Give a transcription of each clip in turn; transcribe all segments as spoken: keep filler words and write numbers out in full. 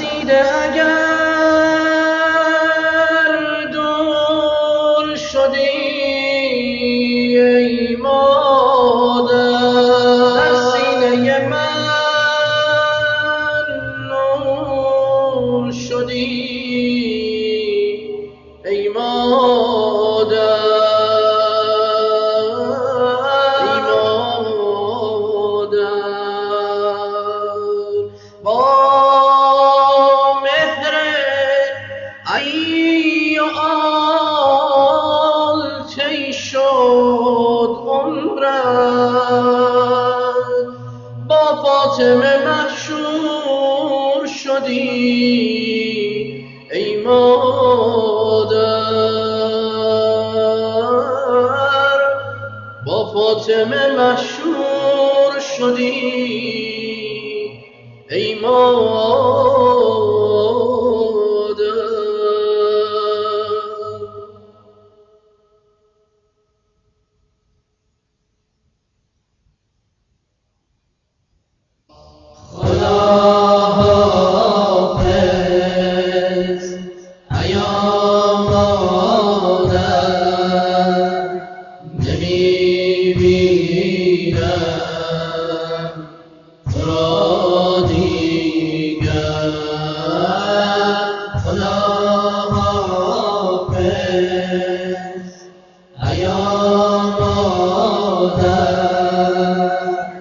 ترسیده اگر دور شدی ای مادر، در سینه من نور شدی ای مادر، ای مادر. با مهر ای و آل طی شد عمرت، با فاطمه محشور شدی ای مادر، با فاطمه محشور شدی ای مادر. خداحافظ ایا مادر، نمی‌بینم تو را دیگر. خداحافظ ایا مادر،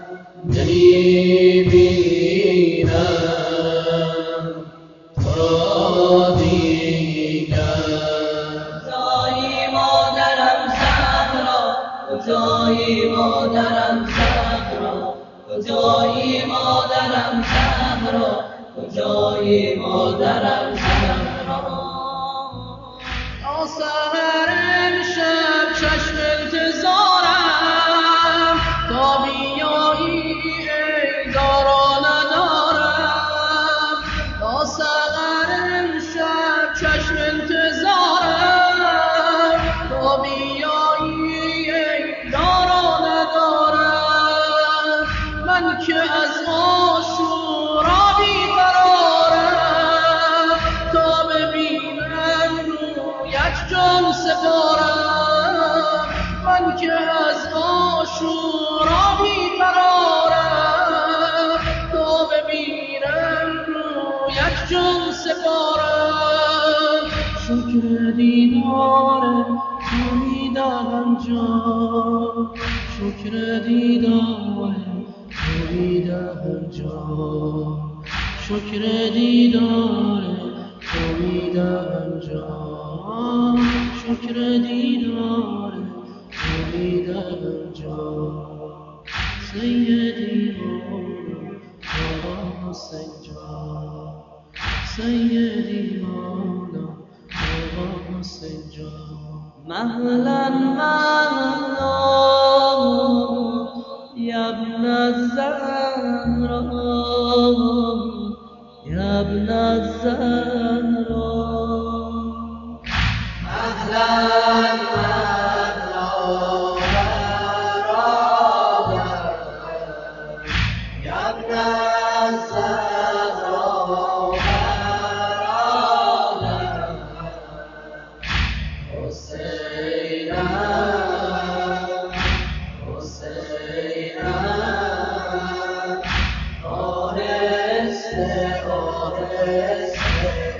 نمی‌بینم تو را دیگر. کجایی مادرم زهرا، کجایی مادرم زهرا، کجایی مادرم زهرا، کجایی مادرم زهرا. تا سحر امشب چشم انتظارم، تا بیایی ای دارا ندارم. تا سحر امشب چشم انتظارم، تا بیایی ای دارا ندارم. من که از عاشورا بیقرارم، تا ببینم رویت جان سپارم. من که از عاشورا بیقرارم، تا ببینم رویت جان سپارم. شکر دیدار تو میدهم جان، شکر دیدار تو میدهم جان، شکر دیدار تو میدهم جان، شکر دیدار تو میدهم جان. سیدی مولا مولا حسین جان، سیدی مولا مولا حسین جان. مهلا مهلا یا ابن الزهرا، یا ابن الزهرا. مهلا مهلا یا ابن الزهرا، حسینا حسینا آهسته آهسته